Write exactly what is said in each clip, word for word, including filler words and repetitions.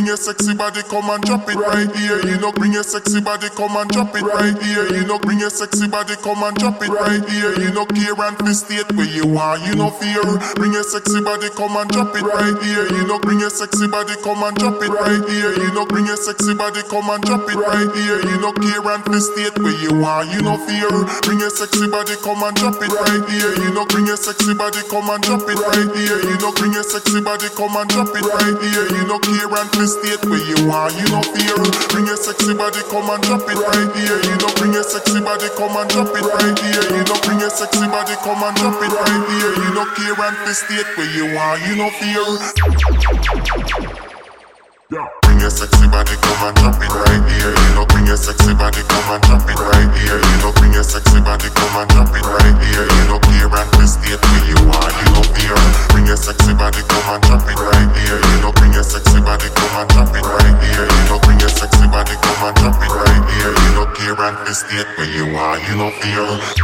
your sexy body, come and drop it right here. You know, bring your sexy body, come and drop it right here. You know, bring your sexy body, come and drop it right here. You know, care and fi state where you are, you know fear. Bring your sexy body, come and drop it right here. You know, bring your sexy body, come and drop it right here. You know, bring your sexy body, come and drop it right here. You know, care and fi state where you are, you know fear. Bring your sexy body, come and drop it right here. You know, bring your sexy body, come and drop it right here. You know, bring your sexy body, come and drop it right here. You know, care and fi state where you are, you know fear. Bring your sexy body, come and drop it right here. You know, bring your sexy body, come and drop it right here. You know, bring your sexy body, come and drop it right here. You know, care and fi state where you are, you know fear. Yeah. Bring your sexy body, come and drop it right here. You know, bring your sexy body, come and drop it right here. You know, bring your sexy body, come and drop it right here. You know, care and fi state where you are, you know fear. Bring your sexy body, come and drop it right here. You know, bring your sexy body, come and drop it right here. You know, bring your sexy body, come and drop it right here. You know, care and fi state where you are, you know fear.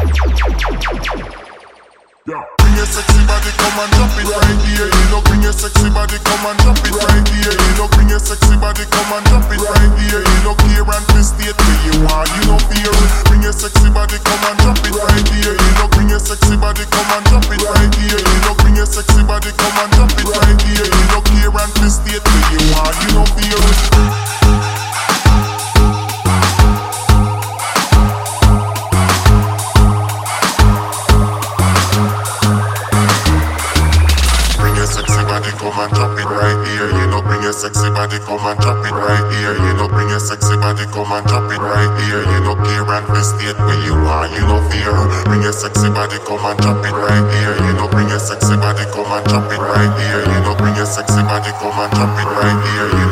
Yeah. Bring your sexy body, come and drop it right here. You know, bring your sexy body, come and drop it right here. You know, bring your sexy body, come and drop it right here. You know, care and fi state where you are, you know fear. Bring your sexy body, come and drop it right here. You know, bring your sexy body, come and drop it right here. You know, bring your sexy body, come and drop it right here. You know, care and fi state where you are, you know fear. Come and drop it right here. You know, bring your sexy body, come and drop it right here. You know, bring your sexy body, come and drop it right here. You know, care and fi state where you are, you know fear. Bring your sexy body, come and drop it right here. You know, bring your sexy body, come and drop it right here. You know, bring your sexy body, come and drop it right here.